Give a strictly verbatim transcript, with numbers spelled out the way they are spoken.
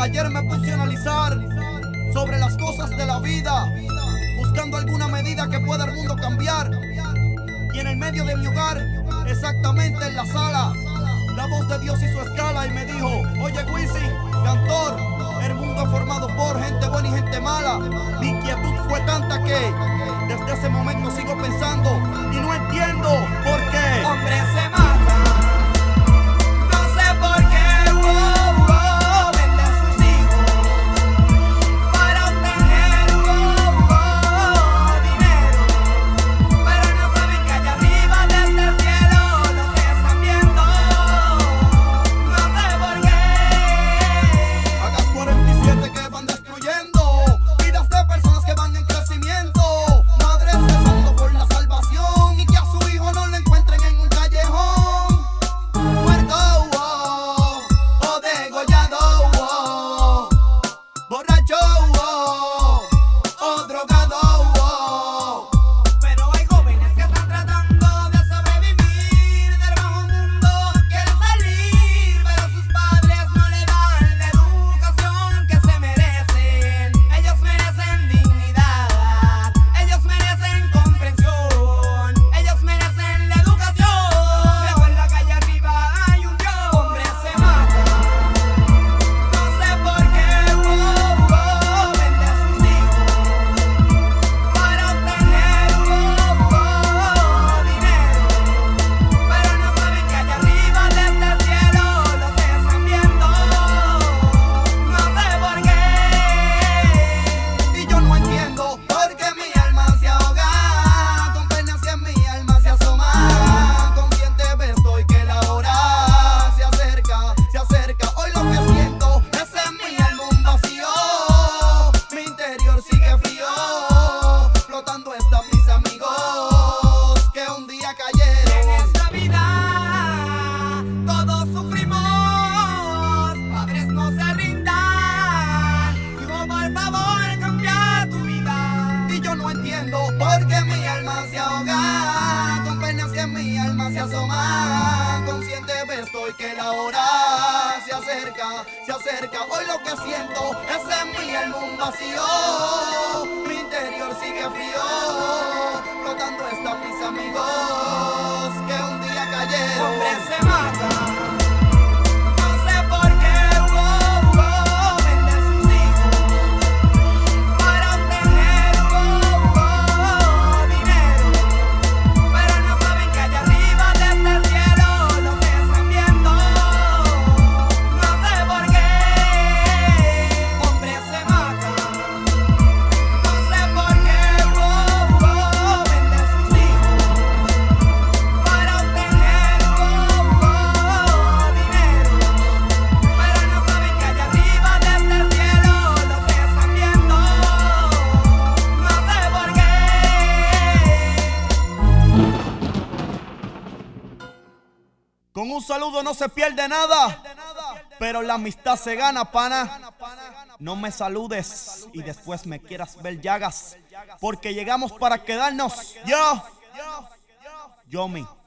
Ayer me puse a analizar sobre las cosas de la vida, buscando alguna medida que pueda el mundo cambiar. Y en el medio de mi hogar, exactamente en la sala, la voz de Dios hizo escala y me dijo: oye Wisin, cantor, el mundo es formado por gente buena y gente mala. Mi inquietud fue tanta que desde ese momento sigo pensando y no entiendo por qué. Hombre se mata, no sé por qué, wow, wow, venden sus hijos para obtener, wow, wow, dinero, pero no saben que allá arriba desde el cielo los están viendo. No sé por qué. Hagas cuarenta y siete que van destruyendo vidas de personas que van en crecimiento, madres rezando por la salvación y que a su hijo no lo encuentren en un callejón muerto, oh, o degollado, oh, borracho, oh, o drogado, oh. Pero hay jóvenes que están tratando de sobrevivir del bajo mundo, quieren salir, pero sus padres no le dan la educación que se merecen. Ellos merecen dignidad, ellos merecen comprensión, ellos merecen la educación. Recuerda que allá arriba hay un Dios. Hombre se mata, no sé por qué, wow, wow, venden sus hijos para obtener, wow, wow, dinero, pero no saben que allá arriba desde el cielo los están viendo. No sé por qué. Y yo no entiendo por qué mi alma se ahoga, con penas que mi alma se asoma. Consciente estoy que la hora se acerca, se acerca. Hoy lo que siento es en mi alma un vacío, mi interior sigue frío, flotando están mis amigos que un día En cayeron. esta vida todos sufrimos, padres no se rindan, hijo por favor cambia tu vida. Y yo no entiendo por qué mi alma se ahoga, con penas que mi alma se asoma. Consciente estoy que la hora se acerca, se acerca. Hoy lo que siento es en mi alma un vacío, mi interior sigue frío, flotando están mis amigos que un día cayeron. Hombre se mata, no sé por qué, wow, wow, venden sus hijos para obtener, wow, wow, dinero, pero no saben que allá arriba desde el cielo los están viendo. No sé por qué. Hombre se mata, no sé por qué, wow, wow, venden sus hijos para obtener, wow, wow, dinero, pero no saben que allá arriba desde el cielo los están viendo. No sé por qué. Con un saludo no se pierde nada, pero la amistad se gana, pana. No me saludes y después me quieras ver llagas, porque llegamos para quedarnos. Yo, yo, mi.